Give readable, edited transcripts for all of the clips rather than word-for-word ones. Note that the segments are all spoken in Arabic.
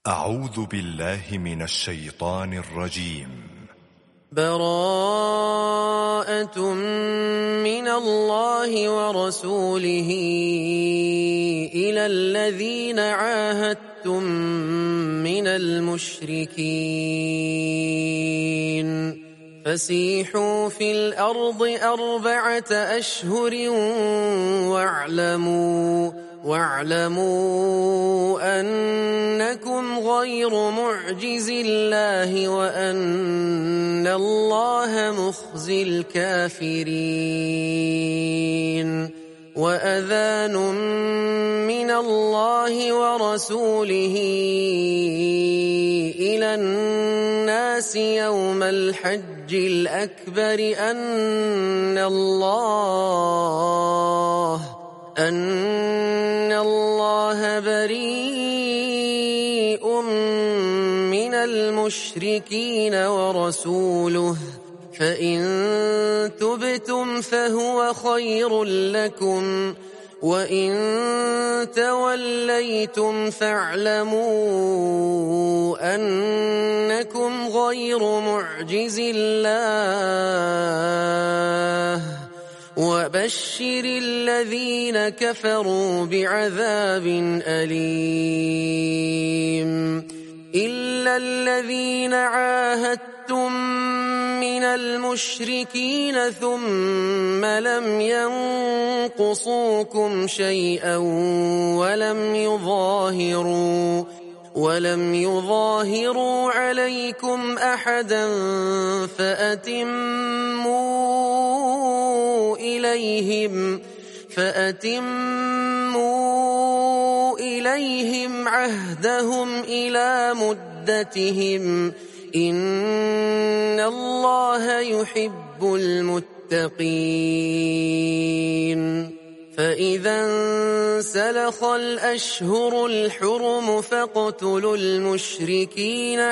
أعوذ بالله من الشيطان الرجيم. براءة من الله ورسوله إلى الذين عاهدتم من المشركين فسيحوا في الأرض 4 أشهر واعلموا أنكم غير معجز الله وأن الله مخزي الكافرين. وأذان من الله ورسوله إلى الناس يوم الحج الأكبر أن الله بريء من المشركين ورسوله فإن تبتم فهو خير لكم وإن توليتم فاعلموا أنكم غير معجز الله وبشر الذين كفروا بعذاب أليم. إلا الذين عاهدتم من المشركين ثم لم ينقصوكم شيئا ولم يظاهروا عليكم أحدا فأتموا إليهم عهدهم إلى مدتهم إن الله يحب المتقين. فإذا انسلخ الأشهر الحرم فاقتلوا المشركين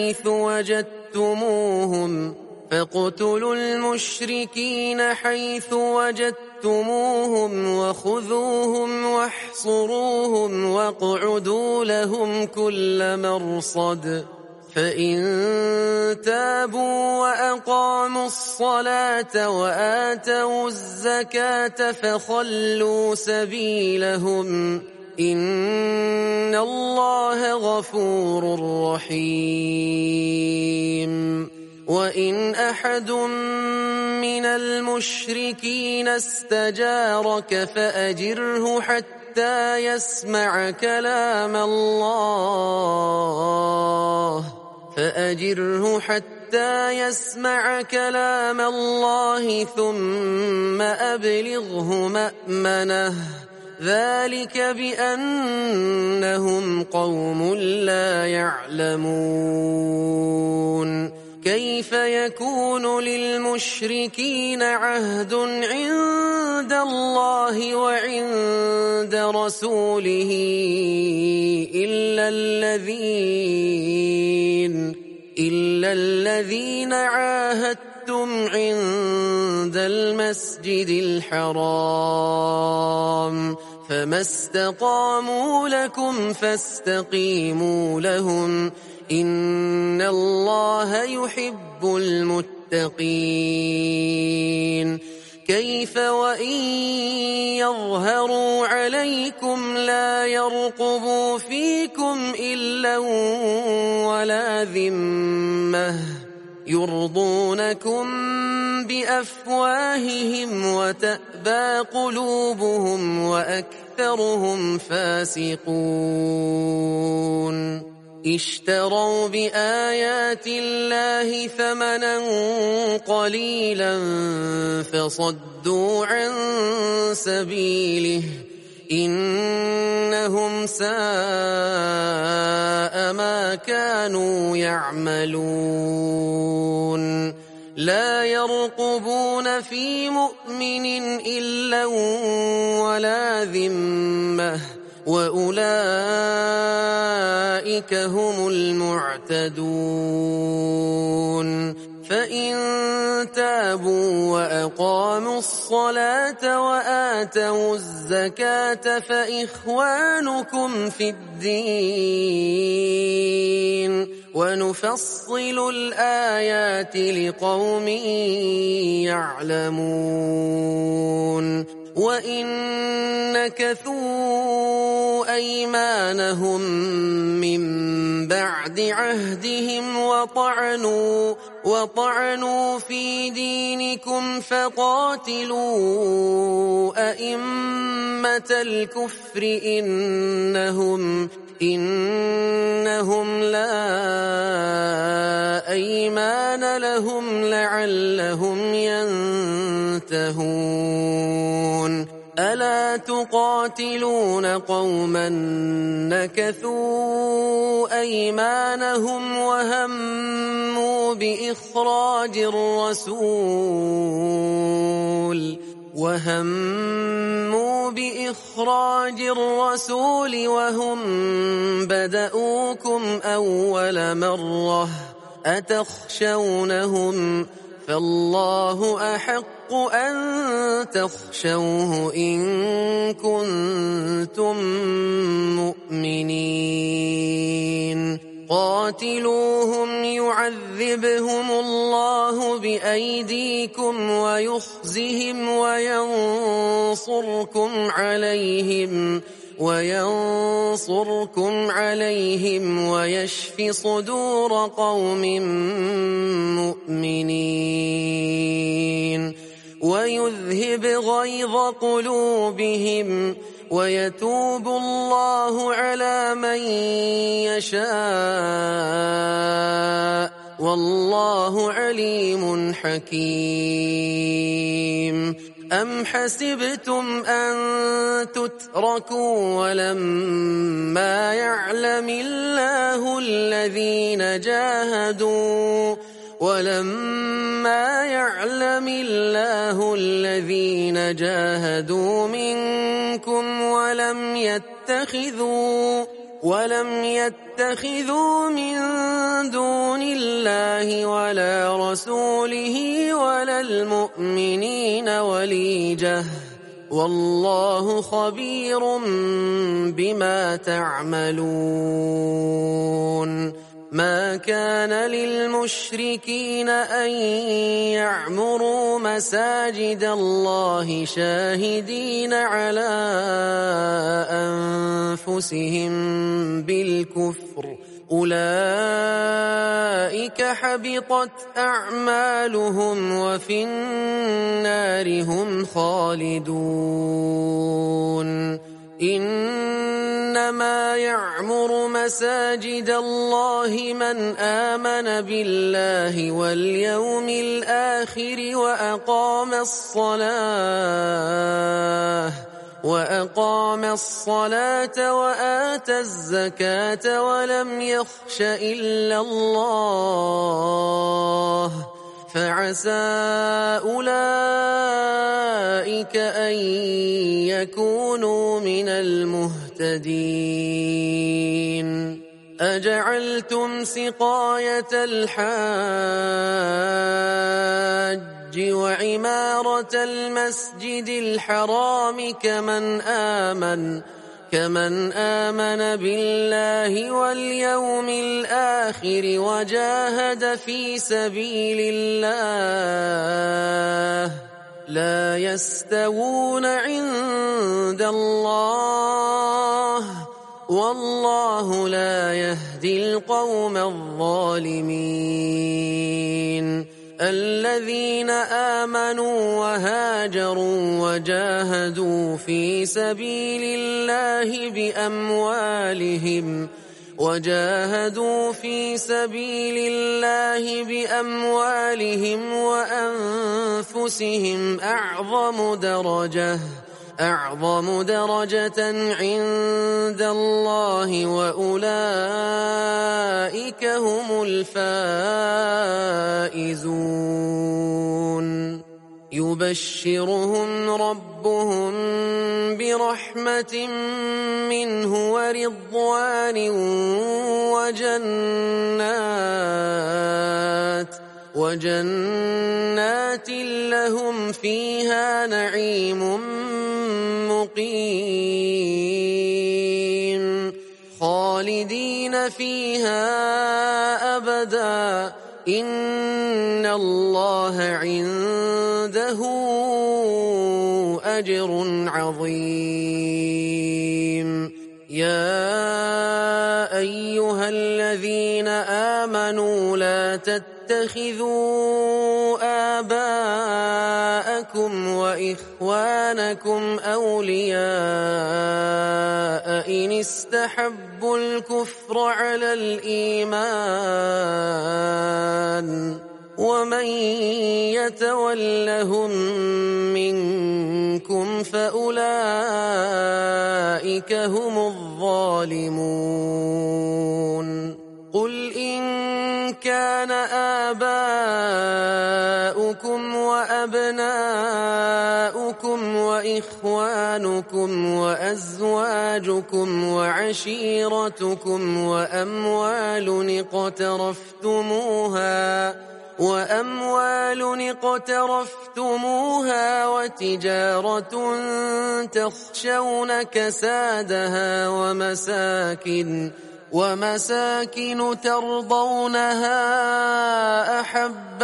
حيث وجدتموهم وخذوهم واحصروهم واقعدوا لهم كل مرصد فإن تابوا وأقاموا الصلاة وآتوا الزكاة فخلوا سبيلهم إن الله غفور رحيم. وإن أحد من المشركين استجارك فأجره حتى يسمع كلام الله ثم أبلغه مأمنه ذلك بأنهم قوم لا يعلمون. كيف يكون للمشركين عهد عند الله وعند رسوله إلا الذين عاهدتم عند المسجد الحرام فما استقاموا لكم فاستقيموا لهم إن الله يحب المتقين. كيف وإن يظهروا عليكم لا يرقبوا فيكم إلا ولا ذمة يرضونكم بأفواههم وتأبى قلوبهم وأكثرهم فاسقون. اشتروا بآيات الله ثمنا قليلا فصدوا عن سبيله إنهم ساء ما كانوا يعملون. لا يرقبون في مؤمن إلا ولا ذمة وأولئك هم المعتدون. فإن تابوا وأقاموا الصلاة الصلاة وآتوا الزكاة فإخوانكم في الدين ونفصل الآيات لقوم يعلمون وإن نكثوا أيمانهم من بعد عهدهم وطعنوا في دينكم فقاتلوا أئمة الكفر إنهم لا أيمان لهم لعلهم ينتهون ألا تقاتلون قوما نكثوا أيمانهم وهموا بإخراج الرسول وهم بدؤوكم أول مرة أتخشونهم فالله أحق أن تخشوه إن كنتم مؤمنين قاتلوهم يعذبهم الله بأيديكم ويخزهم وينصركم عليهم ويشف صدور قوم مؤمنين ويذهب غيظ قلوبهم ويتوب الله على من يشاء والله عليم حكيم أم حسبتم أن تتركوا ولما يعلم الله الذين جاهدوا منكم ولم يتخذوا من دون الله ولا رسوله ولا المؤمنين وليجة والله خبير بما تعملون ما كان للمشركين أن يعمروا مساجد الله شاهدين على أنفسهم بالكفر أولئك حبطت أعمالهم وفي النار هم خالدون إنما يعمر مساجد الله من آمن بالله واليوم الآخر وأقام الصلاة وآتى الزكاة ولم يخش إلا الله فعسى أولئك أن يكونوا من المهتدين أجعلتم سقاية الحاج وعمارة المسجد الحرام كمن آمن بالله واليوم الآخر وجاهد في سبيل الله لا يستوون عند الله والله لا يهدي القوم الظالمين الذين آمنوا وهاجروا وجاهدوا في سبيل الله بأموالهم وأنفسهم أعظم درجة عند الله وأولئك هم الفائزون يبشرهم ربهم برحمة منه ورضوان وجنات لهم فيها نعيم مقيم خالدين فيها أبدا إن الله عنده أجر عظيم يا أيها الذين آمنوا لا تتخذوا آباءكم وإخوانكم أولياء إن استحبوا الكفر على الإيمان ومن يتولهم منكم فأولئك هم الظالمون قل إن كان آباؤكم وأبناؤكم وإخوانكم وأزواجكم وعشيرتكم وأموال اقترفتموها وتجارة تخشون كسادها ومساكن ترضونها أحب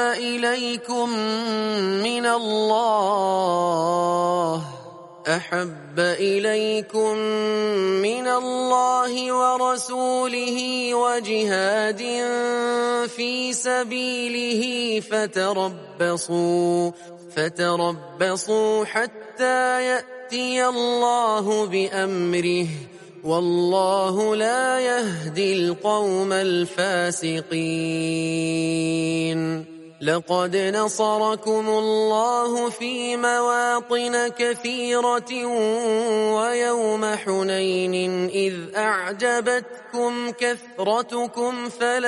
إليكم من الله ورسوله وجهاد في سبيله فتربصوا حتى يأتي الله بأمره والله لا يهدي القوم الفاسقين لقد نصركم الله في مواطن كثيرة ويوم حنين إذ أعجبتكم كثرتكم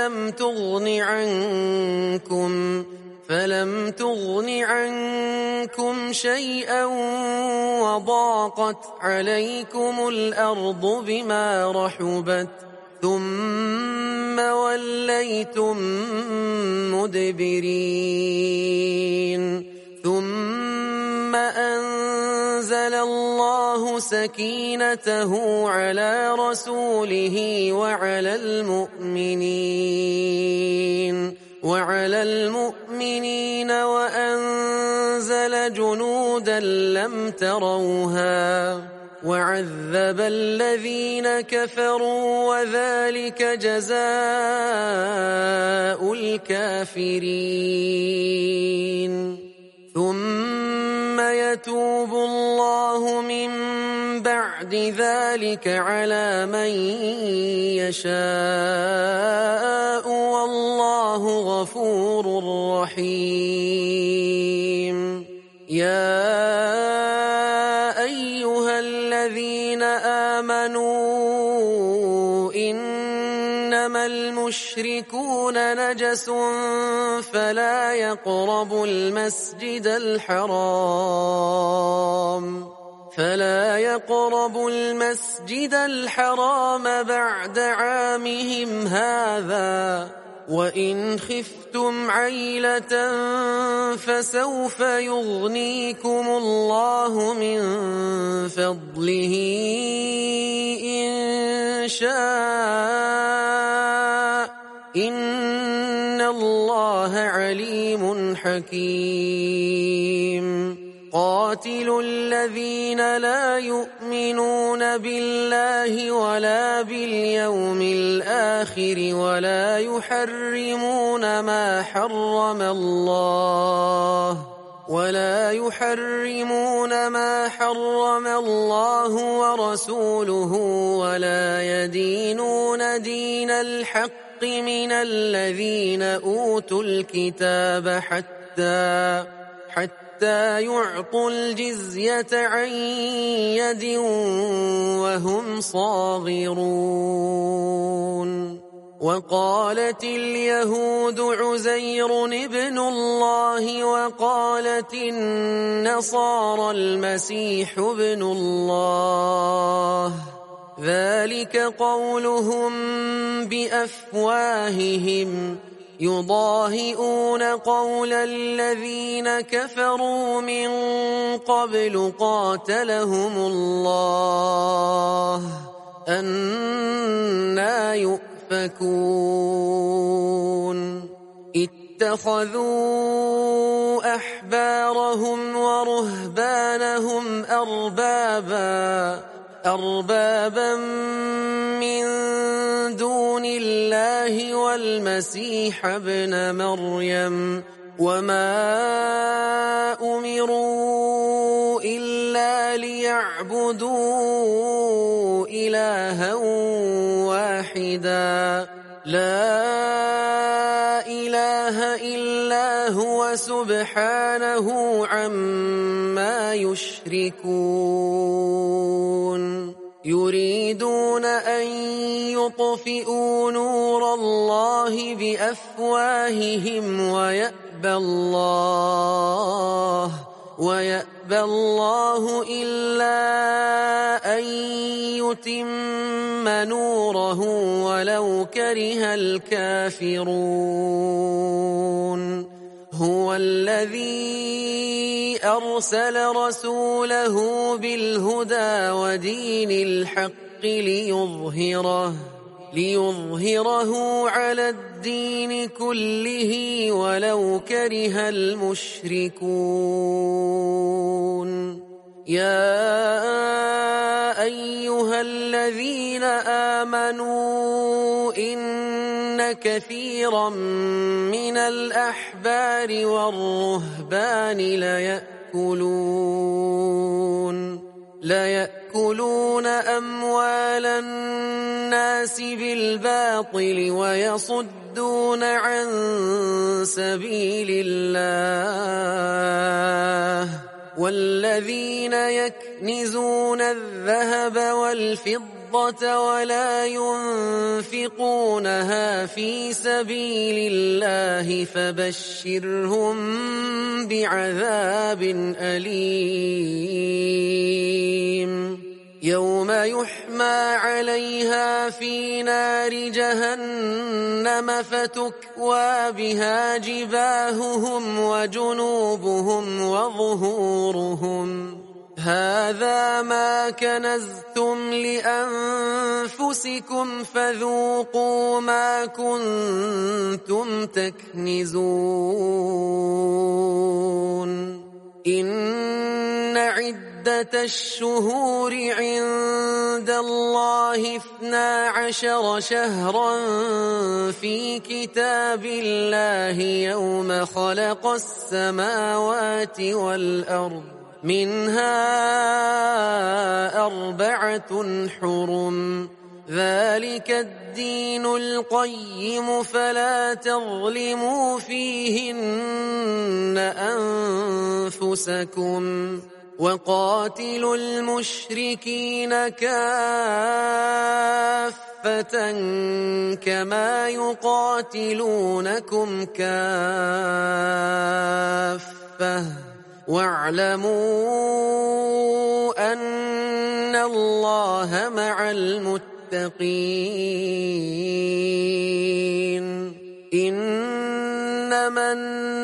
فلم تغن عنكم شيئا وضاقت عليكم الأرض بما رحبت ثم وليتم مدبرين ثم أنزل الله سكينته على رسوله وعلى المؤمنين وأنزل جنودا لم تروها وعذب الذين كفروا وذلك جزاء الكافرين ثم يتوب الله من بعد ذلك على من يشاء والله غفور رحيم يا أيها الذين آمنوا إنما المشركون نجس فلا يقربوا المسجد الحرام بعد عامهم هذا وإن خفتم عيلة فسوف يغنيكم الله من فضله إن شاء إن الله عليم حكيم قاتلوا الذين لا يؤمنون بالله ولا باليوم الآخر ولا يحرمون ما حرم الله ورسوله ولا يدينون دين الحق من الذين أوتوا الكتاب حتى يعطوا الجزية عن يد وهم صاغرون وقالت اليهود عزير ابن الله وقالت النصارى المسيح ابن الله ذلك قولهم بأفواههم يضاهئون قول الذين كفروا من قبل قاتلهم الله أنى يؤفكون اتخذوا أحبارهم ورهبانهم أربابا من دون الله والمسيح ابن مريم وما أمروا إلا ليعبدوا إلها واحدا لا إله إلا هو سبحانه عما يشركون يريدون أن يطفئوا نور الله بأفواههم ويأبى الله إلا أن يتم نوره ولو كره الكافرون هو الذي أرسل رسوله بالهدى ودين الحق ليظهره على الدين كله ولو كره المشركون يا أيها الذين آمنوا إن كثيرا من الأحبار والرهبان ليأكلون أموال الناس بالباطل ويصدون عن سبيل الله والذين يكنزون الذهب والفضة ولا ينفقونها في سبيل الله فبشرهم بعذاب أليم يوم يحمى عليها في نار جهنم فتكوى بها جباههم وجنوبهم وظهورهم هذا ما كنزتم لأنفسكم فذوقوا ما كنتم تكنزون إن عدة الشهور عند الله 12 شهرا في كتاب الله يوم خلق السماوات والأرض منها 4 حرم ذلك الدين القيم فلا تظلموا فيهن أنفسكم وقاتلوا المشركين كافة كما يقاتلونكم كافة واعلموا أن الله مع المتقين إنما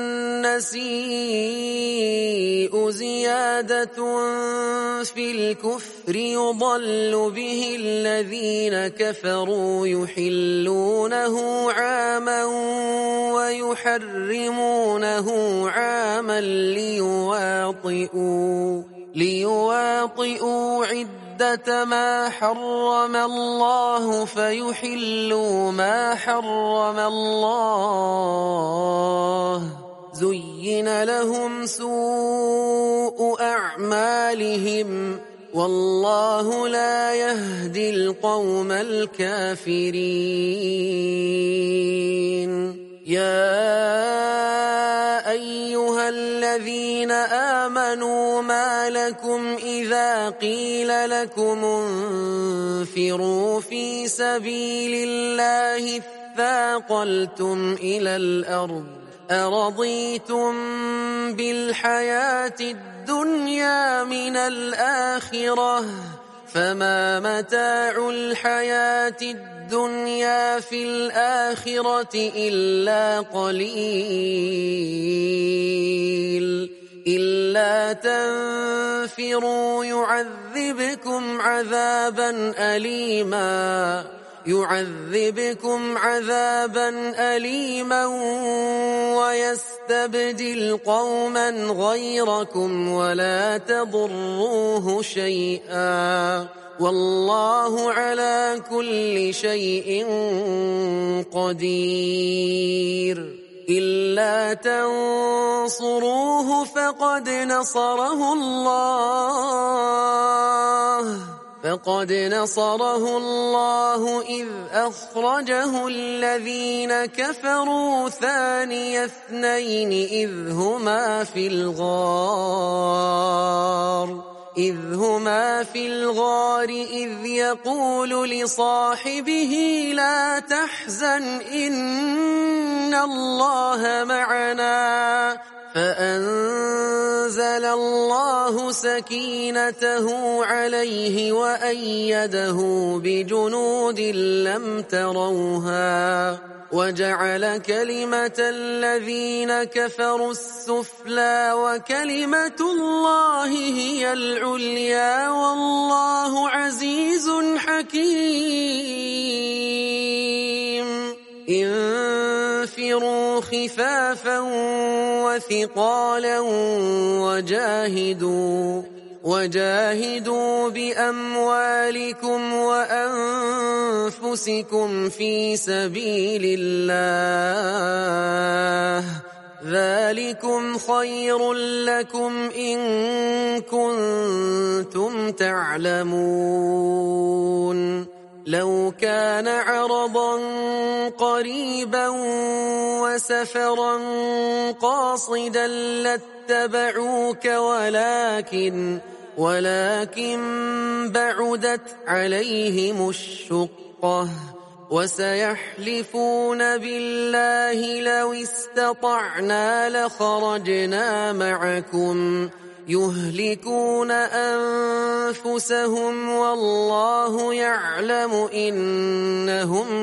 النسيء زيادة في الكفر يضل به الذين كفروا يحلونه عاما ويحرمونه عاما ليواطئوا عدة ما حرم الله فيحلوا ما حرم الله زين لهم سوء أعمالهم والله لا يهدي القوم الكافرين يا أيها الذين آمنوا ما لكم إذا قيل لكم انفروا في سبيل الله اثاقلتم إلى الأرض أرضيتم بالحياة الدنيا من الآخرة فما متاع الحياة الدنيا في الآخرة إلا قليل إلا تنفروا يعذبكم عذابا أليما ويستبدل قوما غيركم ولا تضروه شيئا والله على كل شيء قدير. إلا تنصروه فقد نصره الله إذ أخرجه الذين كفروا ثاني اثنين إذ هما في الغار إذ يقول لصاحبه لا تحزن إن الله معنا فأنزل الله سكينته عليه وأيده بجنود لم تروها وجعل كلمة الذين كفروا السفلى وكلمة الله هي العليا والله عزيز حكيم. انفروا خفافا وثقالا وجاهدوا بأموالكم وأنفسكم في سبيل الله ذلكم خير لكم إن كنتم تعلمون. لو كان عرضا قريبا وسفرا قاصدا لاتبعوك ولكن بعدت عليهم الشقة وسيحلفون بالله لو استطعنا لخرجنا معكم يهلكون أنفسهم والله يعلم إنهم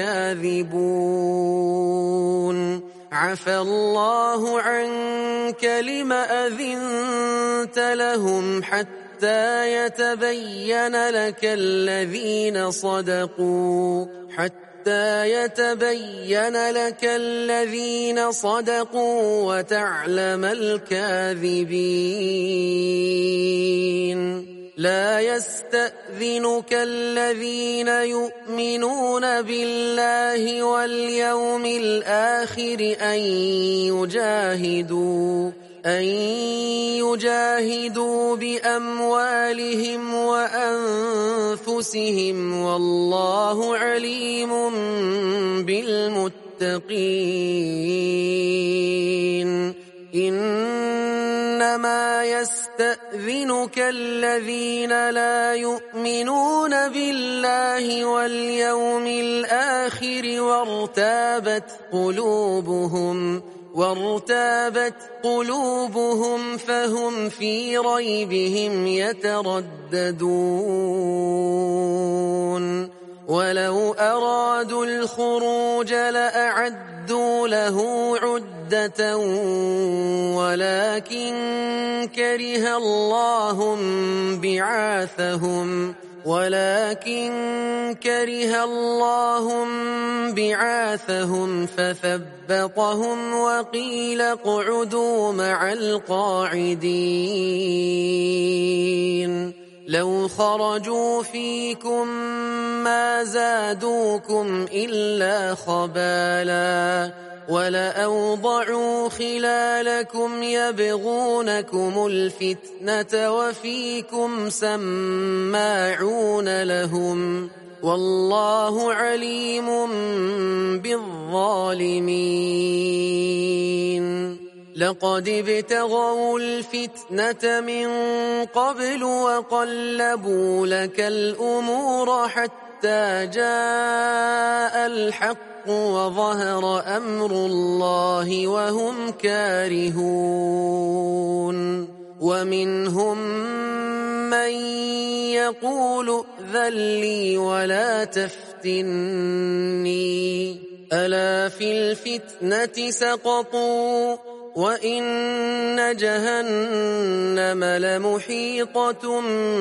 لكاذبون. عفى الله عنك لم أذنت لهم حتى يتبين لك الذين صدقوا وتعلم الكاذبين. لا يستأذنك الذين يؤمنون بالله واليوم الآخر أن يجاهدوا بأموالهم وأنفسهم والله عليم بالمتقين. إنما يستأذنك الذين لا يؤمنون بالله واليوم الآخر وارتابت قلوبهم فهم في ريبهم يترددون. ولو أرادوا الخروج لأعدوا له عدة ولكن كره الله بعاثهم فثبطهم وقيل اقعدوا مع القاعدين. لو خرجوا فيكم ما زادوكم إلا خبالا ولأوضعوا خلالكم يبغونكم الفتنة وفيكم سماعون لهم والله عليم بالظالمين. لقد ابتغوا الفتنة من قبل وقلبوا لك الأمور حتى جاء الحق وظهر أمر الله وهم كارهون. ومنهم من يقول ائذن لي ولا تفتني ألا في الفتنة سقطوا وإن جهنم لمحيطة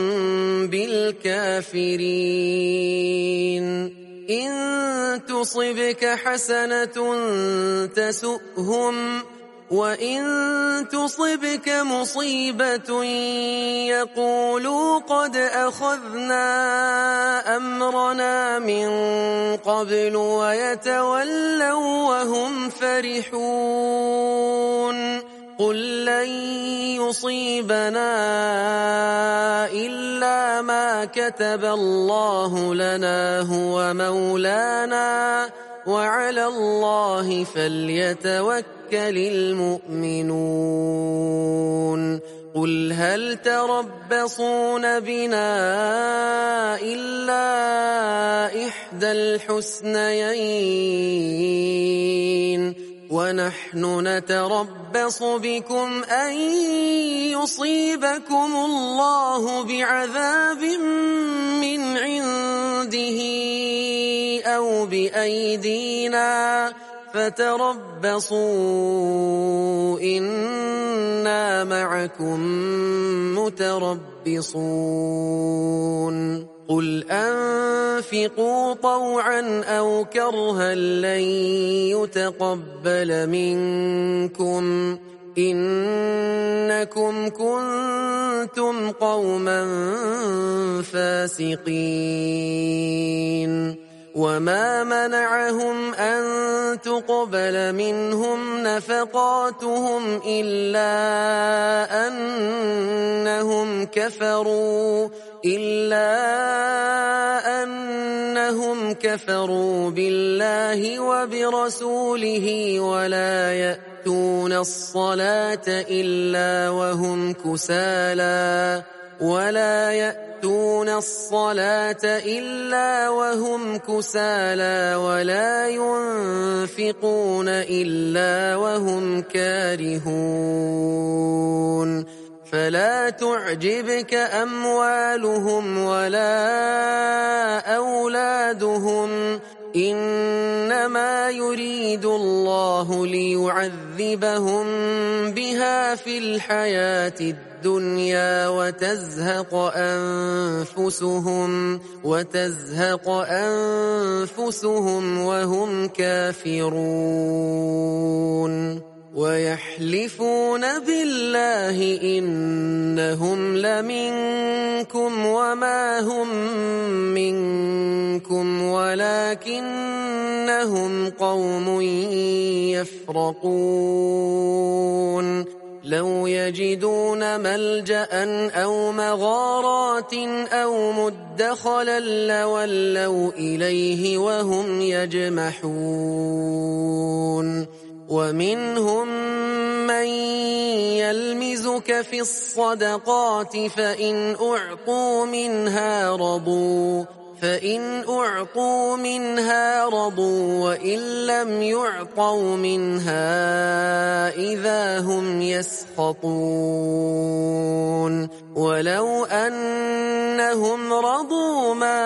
بالكافرين إن تصبك حسنة تسؤهم وإن تصبك مصيبة يقولوا قد أخذنا أمرنا من قبل ويتولوا وهم فرحون قل لن يصيبنا إلا ما كتب الله لنا هو مولانا وعلى الله فليتوكل المؤمنون قل هل تربصون بنا إلا إحدى الحسنيين ونحن نتربص بكم أن يصيبكم الله بعذاب من عنده أو بأيدينا فتربصوا إنا معكم متربصون قل أنفقوا طوعا أو كرها لن يتقبل منكم إنكم كنتم قوما فاسقين وما منعهم أن تقبل منهم نفقاتهم إلا أنهم كفروا بالله وبرسوله ولا يأتون الصلاة إلا وهم كسالى ولا ينفقون إلا وهم كارهون فلا تعجبك أموالهم ولا أولادهم إنما يريد الله ليعذبهم بها في الحياة الدنيا وتزهق أنفسهم وهم كافرون ويحلفون بالله إنهم لمنكم وما هم منكم ولكنهم قوم يفرقون لو يجدون ملجأ أو مغارات أو مدخلا لولوا إليه وهم يجمحون ومنهم من يلمزك في الصدقات فإن أعطوا منها رضوا وإن لم يعطوا منها إذا هم يسخطون ولو أنهم رضوا ما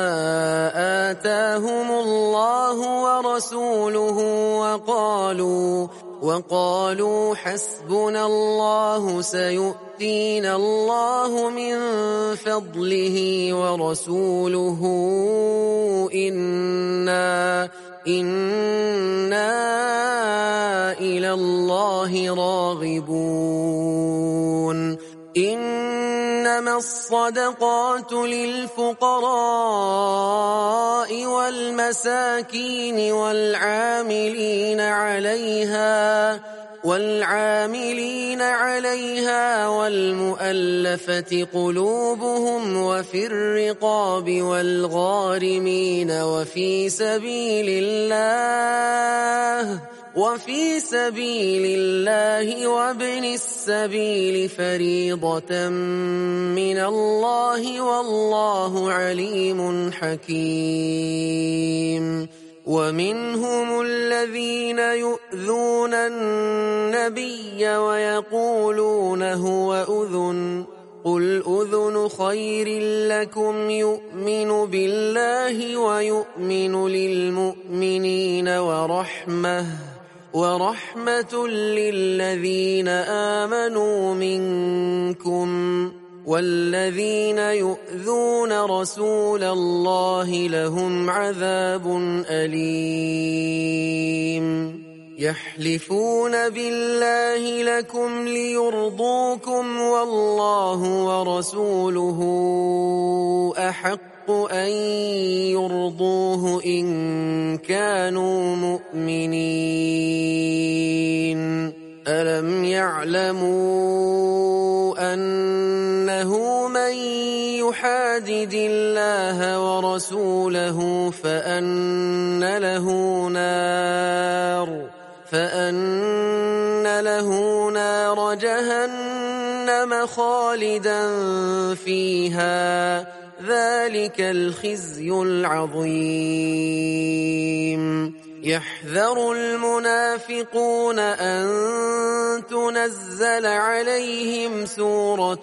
آتاهم الله ورسوله وقالوا حسبنا الله سيؤتينا الله من فضله ورسوله إنا إلى الله راغبون إنما الصدقات للفقراء والمساكين والعاملين عليها والمؤلفة قلوبهم وفي الرقاب والغارمين وفي سبيل الله وابن السبيل فريضة من الله والله عليم حكيم ومنهم الذين يؤذون النبي ويقولون هو أذن قل أذن خير لكم يؤمن بالله ويؤمن للمؤمنين ورحمة للذين آمنوا منكم والذين يؤذون رسول الله لهم عذاب أليم يحلفون بالله لكم ليرضوكم والله ورسوله أحق أن يرضوه إن كانوا مؤمنين ألم يعلموا أنه من يحادد الله ورسوله فأن له نار جهنم خالدا فيها ذلك الخزي العظيم يحذر المنافقون أن تنزل عليهم سورة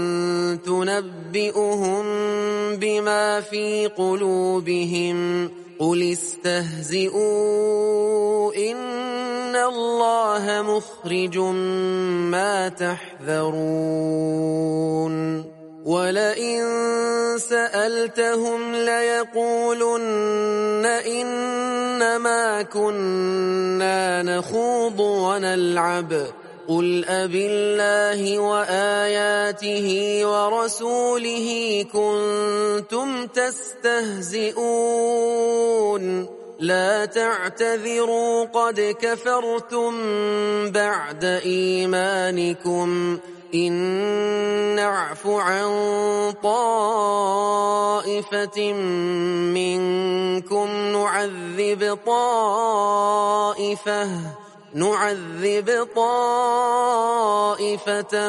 تنبئهم بما في قلوبهم قل استهزئوا إن الله مخرج ما تحذرون ولئن سألتهم ليقولن إنما كنا نخوض ونلعب قل أبالله وآياته ورسوله كنتم تستهزئون لا تعتذروا قد كفرتم بعد إيمانكم إن نعف عن طائفة منكم نعذب طائفة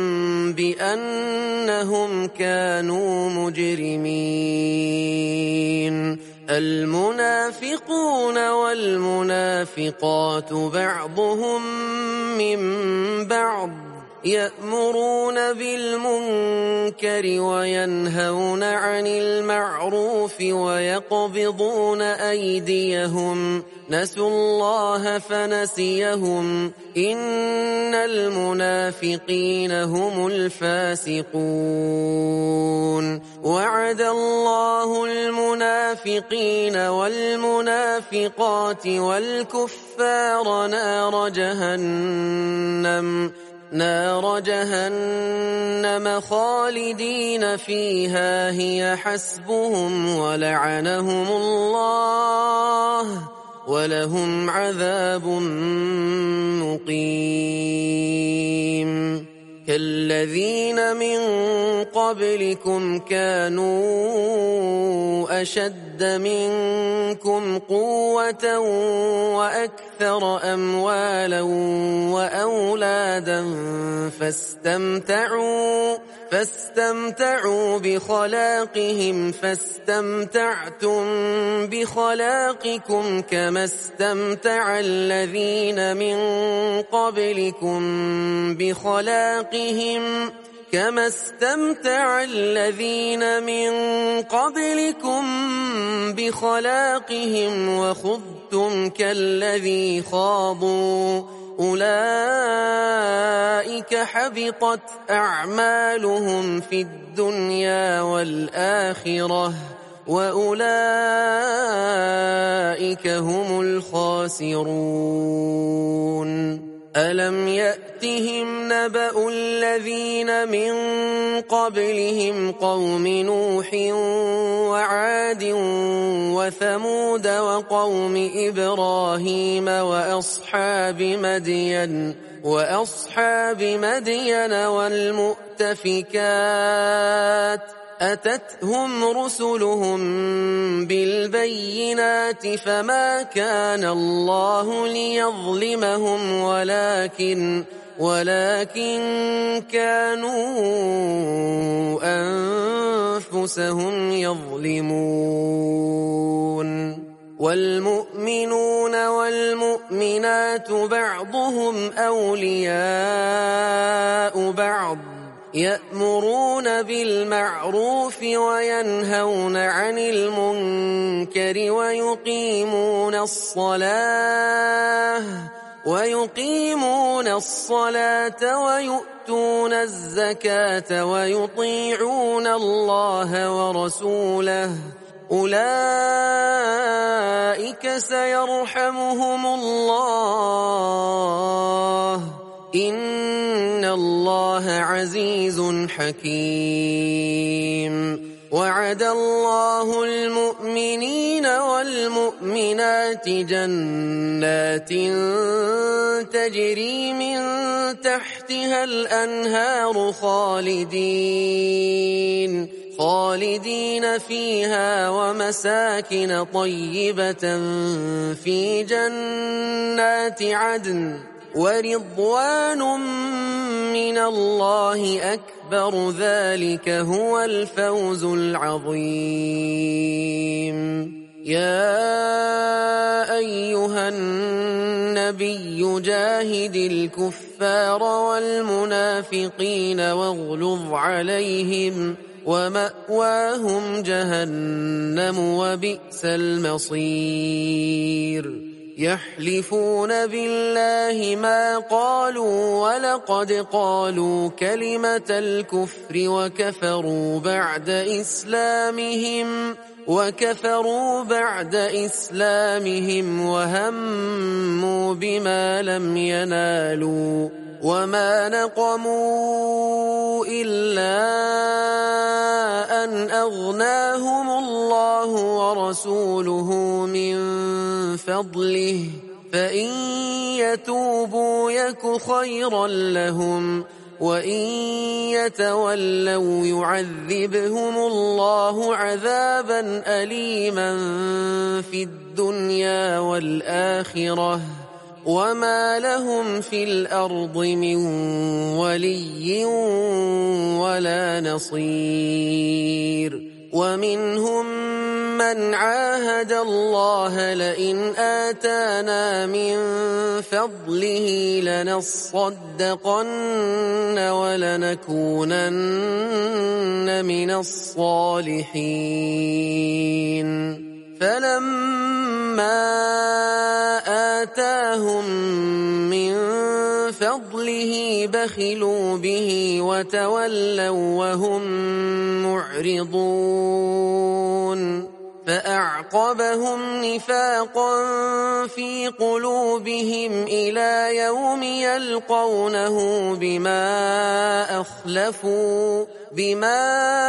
بأنهم كانوا مجرمين المنافقون والمنافقات بعضهم من بعض يأمرون بالمنكر وينهون عن المعروف ويقبضون أيديهم نسوا الله فنسيهم إن المنافقين هم الفاسقون وعد الله المنافقين والمنافقات والكفار نار جهنم خالدين فيها هي حسبهم ولعنهم الله ولهم عذاب مقيم كالذين من قبلكم كانوا أشد منكم قوة وأكثر أموالا وأولادا فاستمتعوا بخلاقهم فاستمتعتم بخلاقكم كما استمتع الذين من قبلكم بخلاقهم وخذتم كالذي خاضوا أولئك حبطت أعمالهم في الدنيا والآخرة وأولئك هم الخاسرون ألم يأتهم نبأ الذين من قبلهم قوم نوح وعاد وثمود وقوم إبراهيم وأصحاب مدين والمؤتفكات أتتهم رسلهم بالبينات فما كان الله ليظلمهم ولكن كانوا أنفسهم يظلمون والمؤمنون والمؤمنات بعضهم أولياء بعض يأمرون بالمعروف وينهون عن المنكر ويقيمون الصلاة ويؤتون الزكاة ويطيعون الله ورسوله أولئك سيرحمهم الله إن الله عزيز حكيم وعد الله المؤمنين والمؤمنات جنات تجري من تحتها الأنهار خالدين فيها ومساكن طيبة في جنات عدن ورضوان من الله أكبر ذلك هو الفوز العظيم يا أيها النبي جاهد الكفار والمنافقين واغلظ عليهم ومأواهم جهنم وبئس المصير يحلفون بالله ما قالوا ولقد قالوا كلمة الكفر وكفروا بعد إسلامهم وهموا بما لم ينالوا وما نقموا إلا أن أغناهم الله ورسوله من فضله فإن يتوبوا يك خيرا لهم وإن يتولوا يعذبهم الله عذابا أليما في الدنيا والآخرة وما لهم في الأرض من ولي ولا نصير ومنهم من عاهد الله لئن آتانا من فضله لنصدقن ولنكونن من الصالحين فلما آتاهم من فضله بخلوا به وتولوا وهم معرضون فأعقبهم نفاقا في قلوبهم إلى يوم يلقونه بما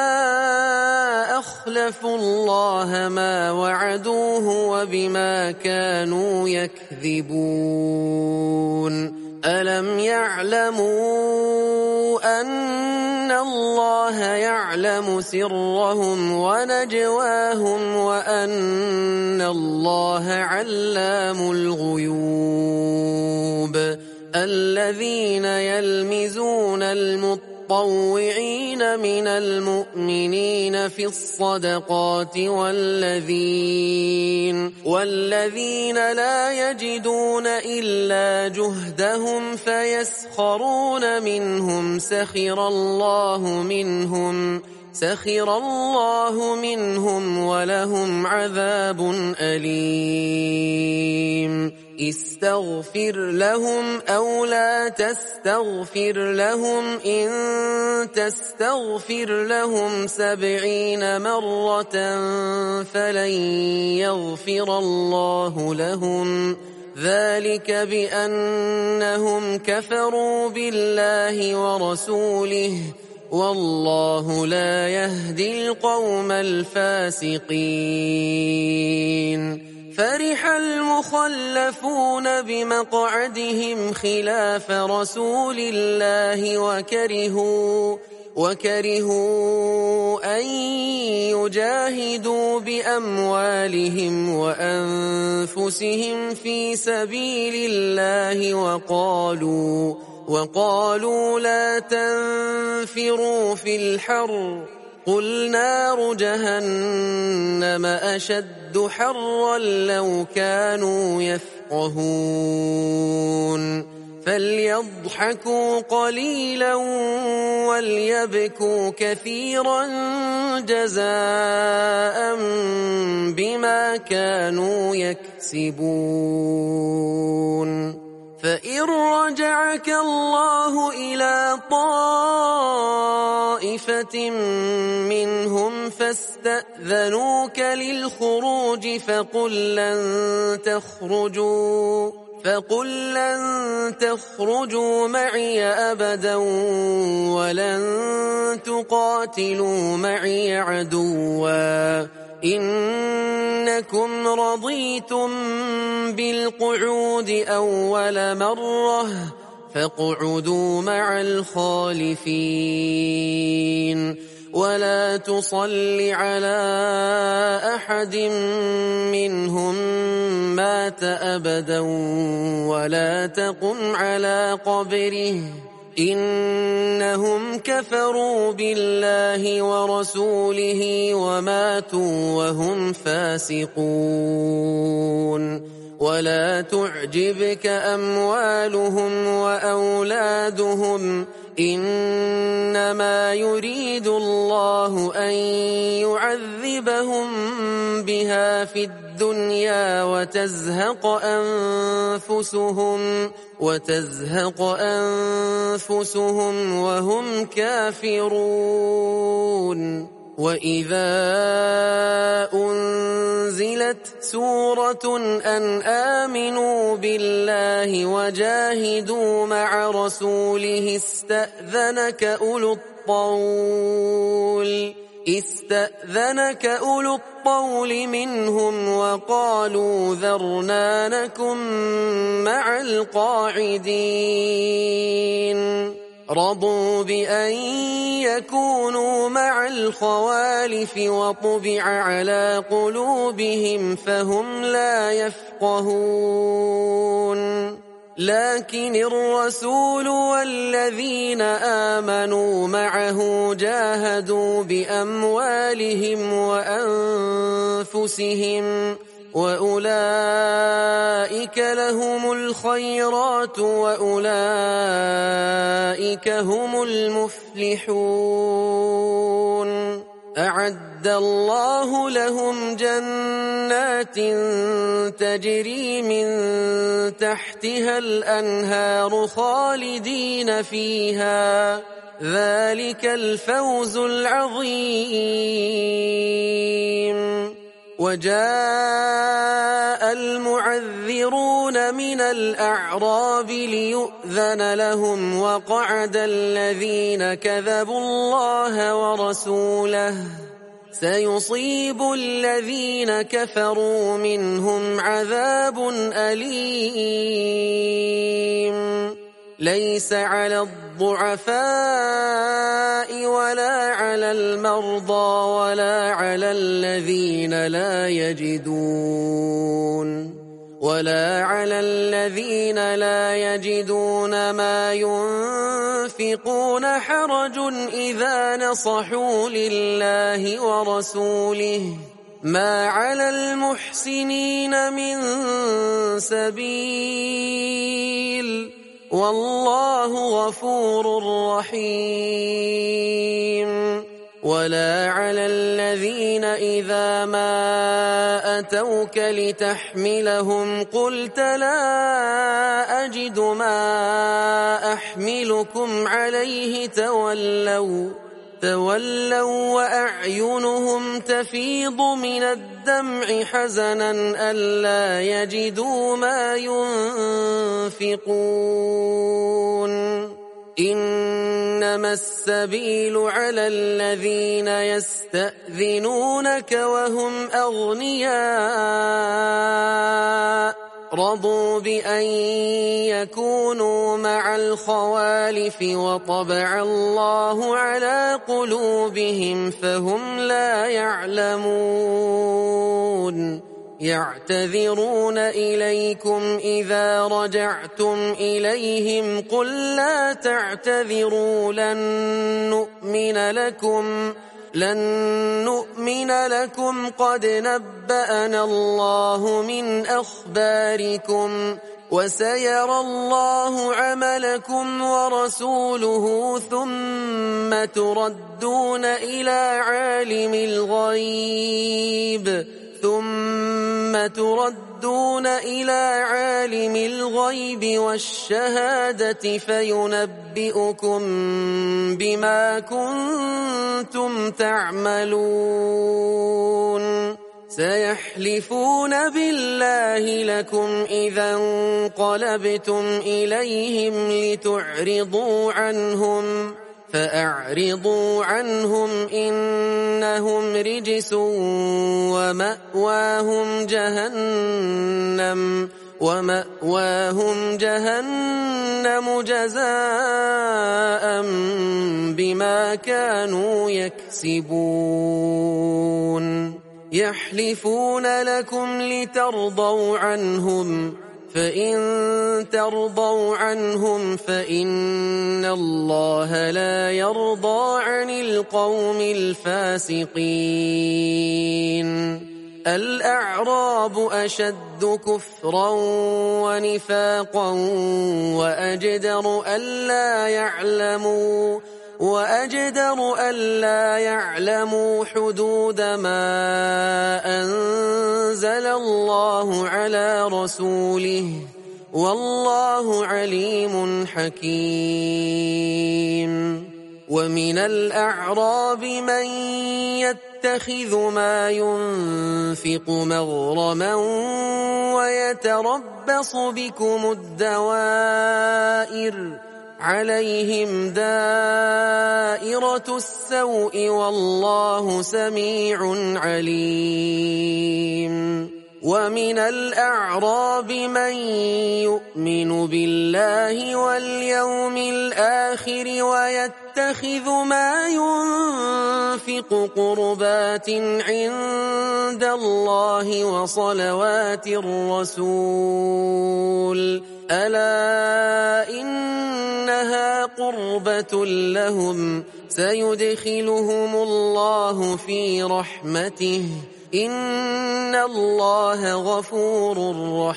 أخلفوا الله ما وعدوه وبما كانوا يكذبون ألم يعلموا أن الله يعلم سرهم ونجواهم وأن الله علام الغيوب الذين يلمزون المطوعين من المؤمنين في الصدقات والذين لا يجدون إلا جهدهم فيسخرون منهم سخر الله منهم ولهم عذاب أليم استغفر لهم أو لا تستغفر لهم إن تستغفر لهم 70 مرة فلن يغفر الله لهم ذلك بأنهم كفروا بالله ورسوله والله لا يهدي القوم الفاسقين فرح المخلفون بمقعدهم خلاف رسول الله وكرهوا أن يجاهدوا بأموالهم وأنفسهم في سبيل الله وقالوا لا تنفروا في الحر قل نار جهنم أشد حرا لو كانوا يفقهون فليضحكوا قليلا وليبكوا كثيرا جزاء بما كانوا يكسبون. فإن رجعك الله إلى طائفة منهم فاستأذنوك للخروج فقل لن تخرجوا معي أبدا ولن تقاتلوا معي عدوا إنكم رضيتم بالقعود أول مرة فاقعدوا مع الخالفين ولا تصل على أحد منهم مات أبدا ولا تقم على قبره إنهم كفروا بالله ورسوله وماتوا وهم فاسقون. ولا تعجبك أموالهم وأولادهم إنما يريد الله أن يعذبهم بها في الدنيا وتزهق أنفسهم وهم كافرون. وإذا أنزلت سورة أن آمنوا بالله وجاهدوا مع رسوله استأذنك أولو الطول منهم وقالوا ذرنا نكن مع القاعدين. رضوا بأن يكونوا مع الخوالف وطبع على قلوبهم فهم لا يفقهون. لكن الرسول والذين آمنوا معه جاهدوا بأموالهم وأنفسهم وأولئك لهم الخيرات وأولئك هم المفلحون. أعد الله لهم جنات تجري من تحتها الأنهار خالدين فيها ذلك الفوز العظيم. وجاء المعذرون من الأعراب ليؤذن لهم وقعد الذين كذبوا الله ورسوله سيصيب الذين كفروا منهم عذاب أليم. ليس على الضعفاء ولا على المرضى ولا على الذين لا يجدون ما ينفقون حرج إذا نصحوا لله ورسوله ما على المحسنين من سبيل والله غفور رحيم. ولا على الذين إذا ما أتوك لتحملهم قلت لا أجد ما أحملكم عليه تولوا وأعينهم تفيض من الدمع حزنا ألا يجدوا ما ينفقون. إنما السبيل على الذين يستأذنونك وهم أغنياء رضوا بأن يكونوا مع الخوالف وطبع الله على قلوبهم فهم لا يعلمون. يعتذرون إليكم إذا رجعتم إليهم قل لا تعتذروا لن نؤمن لكم قد نبأنا الله من أخباركم وسيرى الله عملكم ورسوله ثم تردون إلى عالم الغيب والشهادة فينبئكم بما كنتم تعملون سيحلفون بالله لكم إذا انقلبتم إليهم لتعرضوا عنهم فأعرضوا عنهم إنهم رجس ومأواهم جهنم جزاء بما كانوا يكسبون يحلفون لكم لترضوا عنهم فإن ترضوا عنهم فإن الله لا يرضى عن القوم الفاسقين الأعراب أشد كفرا ونفاقا وأجدر ألا يعلموا حدود ما أنزل الله على رسوله والله عليم حكيم ومن الأعراب من يتخذ ما ينفق مغرما ويتربص بكم الدوائر عليهم دائرة السوء والله سميع عليم ومن الأعراب من يؤمن بالله واليوم الآخر ويتخذ ما ينفق قربات عند الله وصلوات الرسول ألا إنها قربة لهم سيدخلهم الله في رحمته إن الله غفور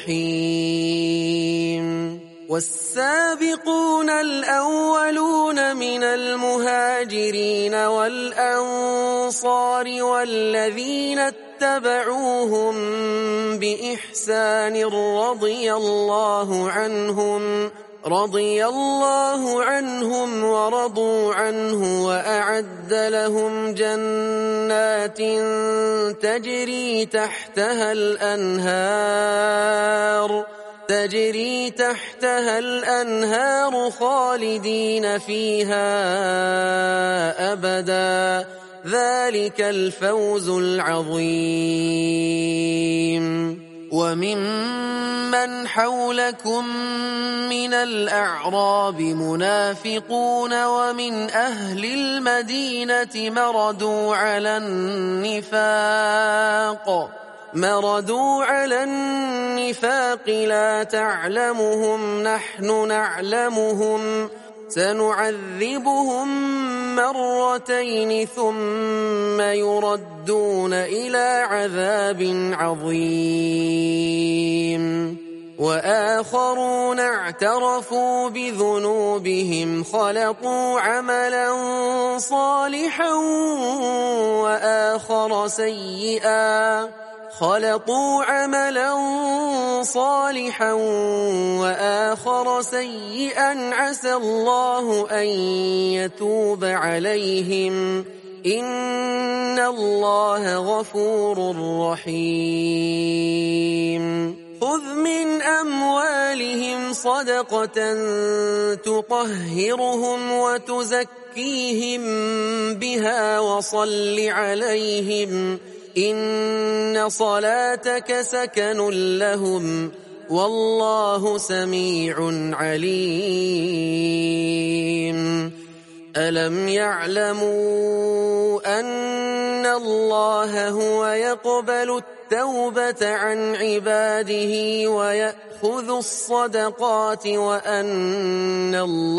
رحيم والسابقون الأولون من المهاجرين والأنصار والذين اتبعوهم بإحسان رضي الله عنهم ورضوا عنه وأعد لهم جنات تجري تحتها الأنهار خالدين فيها أبدا ذلك الفوز العظيم وممن حولكم من الأعراب منافقون ومن أهل المدينة مردوا على النفاق لا تعلمهم نحن نعلمهم سنعذبهم مرتين ثم يردون إلى عذاب عظيم وآخرون اعترفوا بذنوبهم خلطوا عملا صالحا وآخر سيئا عسى الله أن يتوب عليهم إن الله غفور رحيم خذ من أموالهم صدقة تطهرهم وتزكيهم بها وصل عليهم إن صلاتك سكن لهم والله سميع عليم ألم يعلموا أن الله هو يقبل التوبة عن عباده ويأخذ الصدقات وأن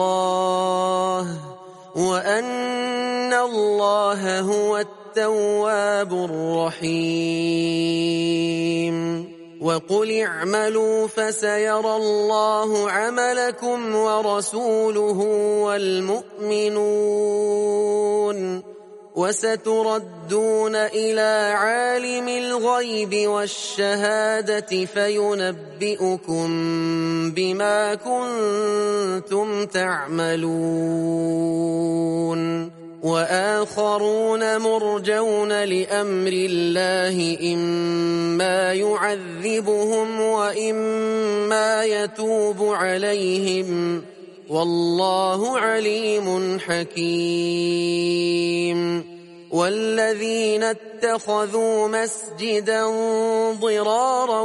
الله هو التواب الرحيم وقل اعملوا فسيرى الله عملكم ورسوله والمؤمنون وستردون إلى عالم الغيب والشهادة فينبئكم بما كنتم تعملون وآخرون مرجون لأمر الله إما يعذبهم وإما يتوب عليهم والله عليم حكيم والذين اتخذوا مسجدا ضرارا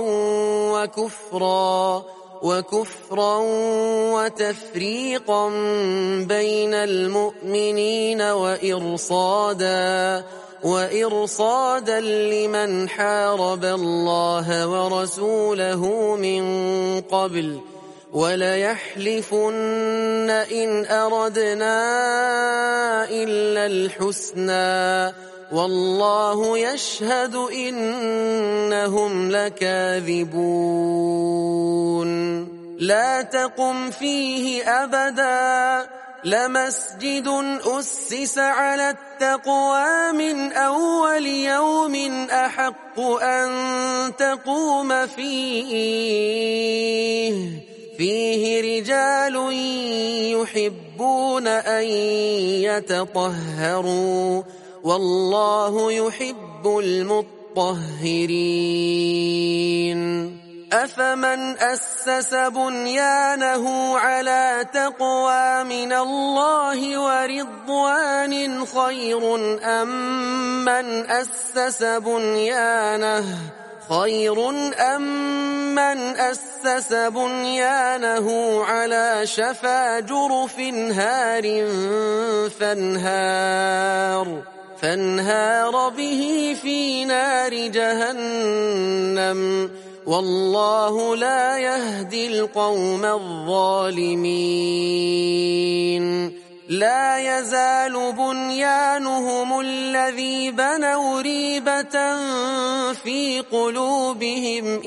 وكفرا وتفريقا بين المؤمنين وإرصادا لمن حارب الله ورسوله من قبل وليحلفن إن أردنا إلا الحسنى والله يشهد إنهم لكاذبون لا تقم فيه أبدا لمسجد أسس على التقوى من أول يوم أحق أن تقوم فيه رجال يحبون أن يتطهروا والله يحب المطهرين أفمن أسس بنيانه على تقوى من الله ورضوان خير أم من أسس بنيانه على شفا جرف هار فانهار به في نار جهنم والله لا يهدي القوم الظالمين لا يزال بنيانهم الذي بنوا ريبة في قلوبهم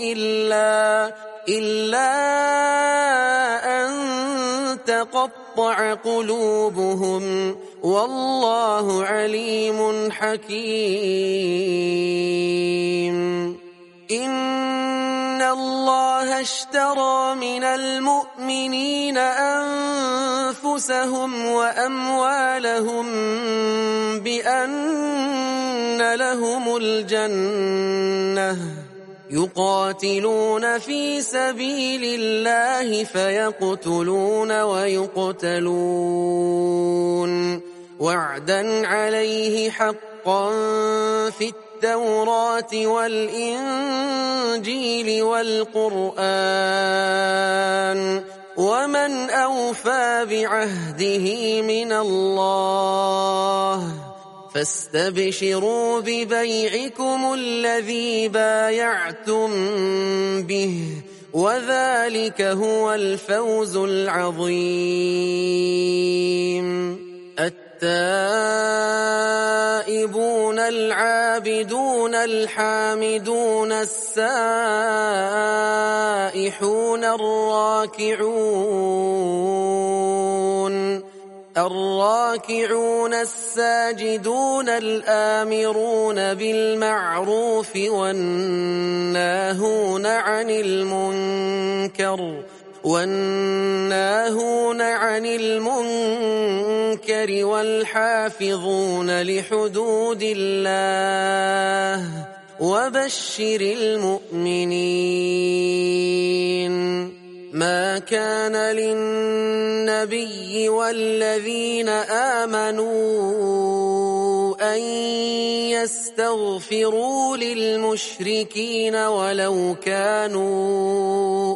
إلا أن تقطع قلوبهم والله عليم حكيم إن الله اشترى من المؤمنين أنفسهم وأموالهم بأن لهم الجنة يقاتلون في سبيل الله فيقتلون ويقتلون وعدا عليه حقا في التوراة والإنجيل والقرآن ومن أوفى بعهده من الله فاستبشروا ببيعكم الذي بايعتم به وذلك هو الفوز العظيم التائبون العابدون الحامدون السائحون الراكعون الساجدون الآمرون بالمعروف والناهون عن المنكر والحافظون لحدود الله وبشر المؤمنين ما كان للنبي والذين آمنوا أن يستغفروا للمشركين ولو كانوا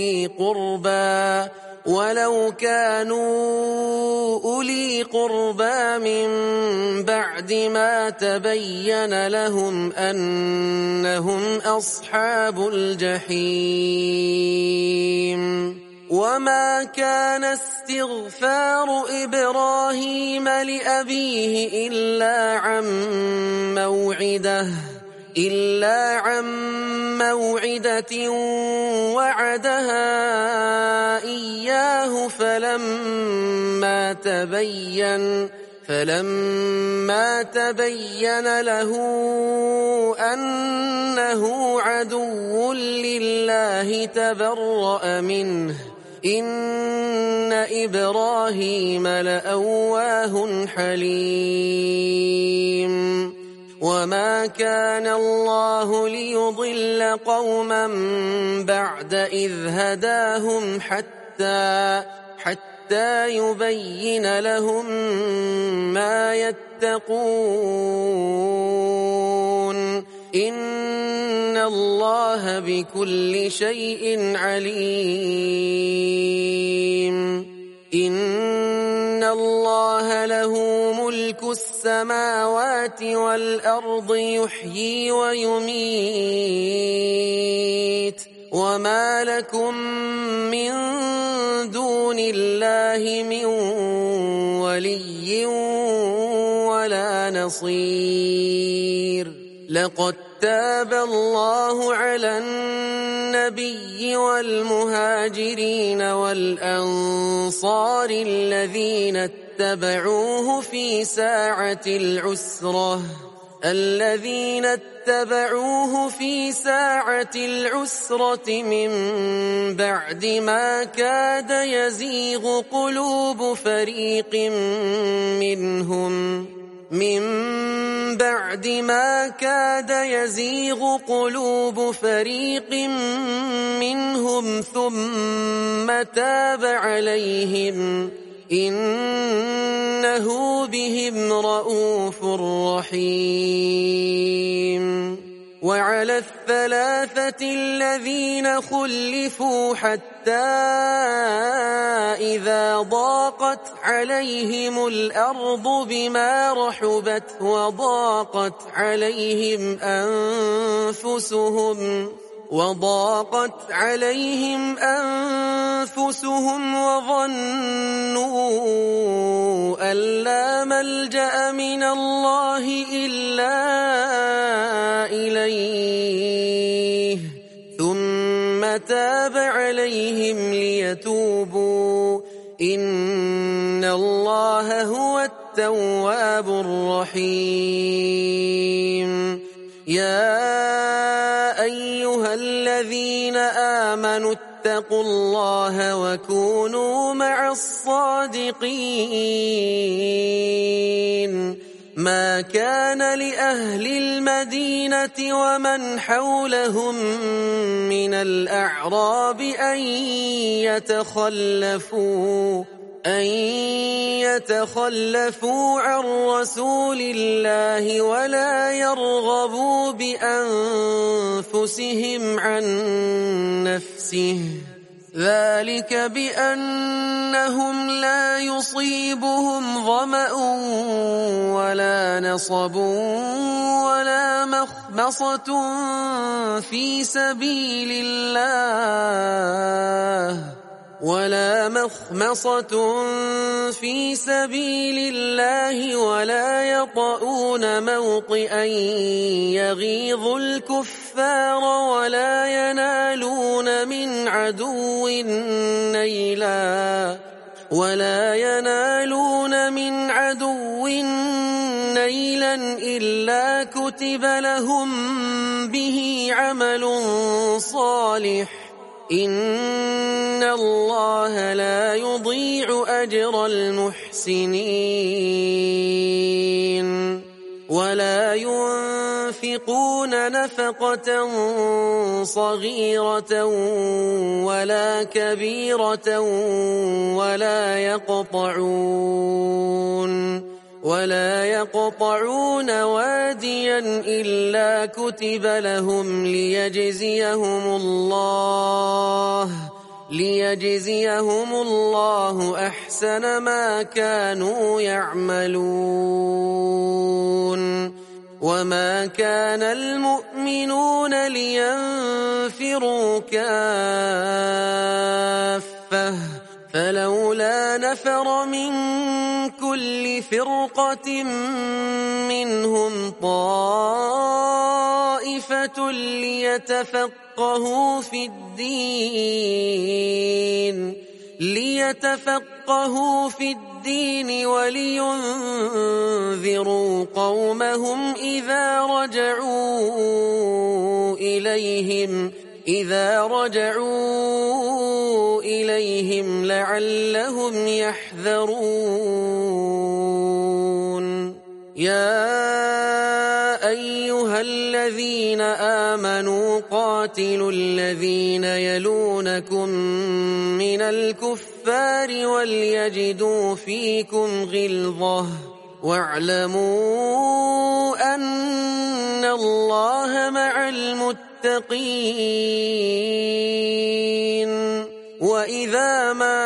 أولي قربى من بعد ما تبين لهم أنهم أصحاب الجحيم وما كان استغفار إبراهيم لأبيه إلا عن موعدة وعدها إياه فلما تبين له أنه عدو لله تبرأ منه إن إبراهيم لأواه حليم وما كان الله ليضل قوما بعد إذ هداهم حتى يبين لهم ما يتقون إن الله بكل شيء عليم إن الله له ملك السماوات والأرض يحيي ويميت وما لكم من دون الله من ولي ولا نصير لقد تاب الله على النبي والمهاجرين والأنصار الذين اتبعوه في ساعة العسرة من بعد ما كاد يزيغ قلوب فريق منهم ثم تاب عليهم إنه بهم رءوف رحيم وعلى الثلاثة الذين خلفوا حتى إذا ضاقت عليهم الأرض بما رحبت وضاقت عليهم أنفسهم وظنوا أن لا ملجأ من الله إلا إليه ثم تاب عليهم ليتوبوا إن الله هو التواب الرحيم يا أيها الذين آمنوا اتقوا الله وكونوا مع الصادقين ما كان لأهل المدينة ومن حولهم من الأعراب أن يتخلفوا عن رسول الله ولا يرغبوا بأنفسهم عن نفسه ذلك بأنهم لا يصيبهم ظمأ ولا نصب ولا مخمصة في سبيل الله ولا يطؤون موطئا يغيظ الكفار ولا ينالون من عدو نيلا إلا كتب لهم به عمل صالح إن الله لا يضيع أجر المحسنين ولا ينفقون نفقة صغيرة ولا كبيرة ولا يقطعون واديا إلا كتب لهم ليجزيهم الله أحسن ما كانوا يعملون وما كان المؤمنون لينفروا كافة فلولا نفر من كل فرقة منهم طائفة طَائِفَةٌ ليتفقهوا في الدين ولينذروا قومهم إذا رجعوا إليهم لعلهم يحذرون. يا أيها الذين آمنوا قاتلوا الذين يلونكم من الكفار وليجدوا فيكم غلظة واعلموا أن الله مع المتقين. وإذا ما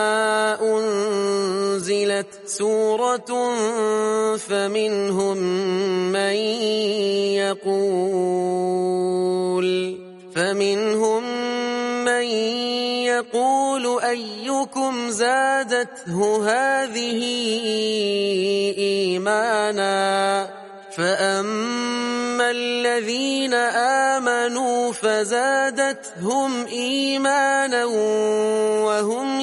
أنزلت سورة فمنهم من يقول أيكم زادته هذه إيمانا فأما الذين آمنوا فزادتهم إيمانا وهم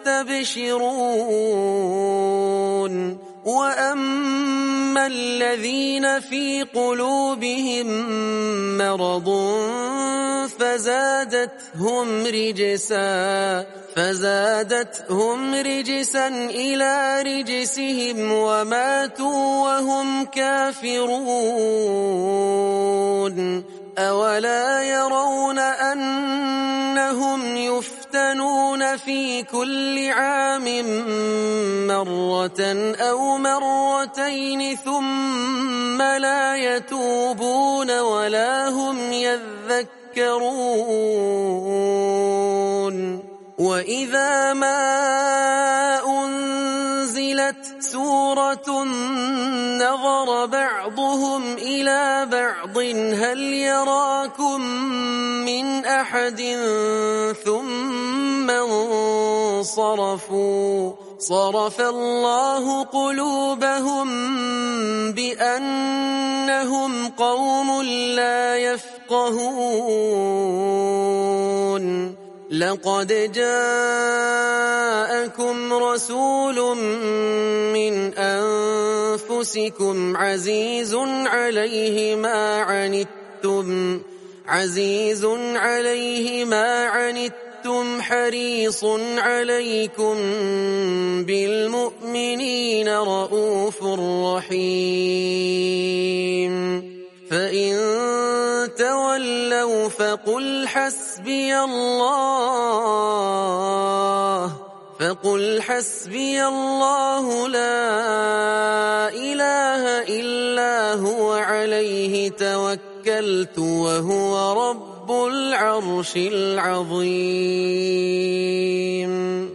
يستبشرون. وأما الذين في قلوبهم مرض فزادتهم رجسا إلى رجسهم وماتوا وهم كافرون. أولا يرون أنهم يفتنون في كل عام مرة أو مرتين ثم لا يتوبون ولا هم يذكرون. وإذا ما أنزلت سورة نظر بعضهم إلى بعض هل يراكم من أحد ثم انصرفوا. صرف الله قلوبهم بأنهم قوم لا يفقهون. لقد جاءكم رسول من أنفسكم عزيز عليه ما عنتم حريص عليكم بالمؤمنين رؤوف رحيم. فإن تولوا فقل حسبي الله لا إله إلا هو عليه توكلت وهو رب العرش العظيم.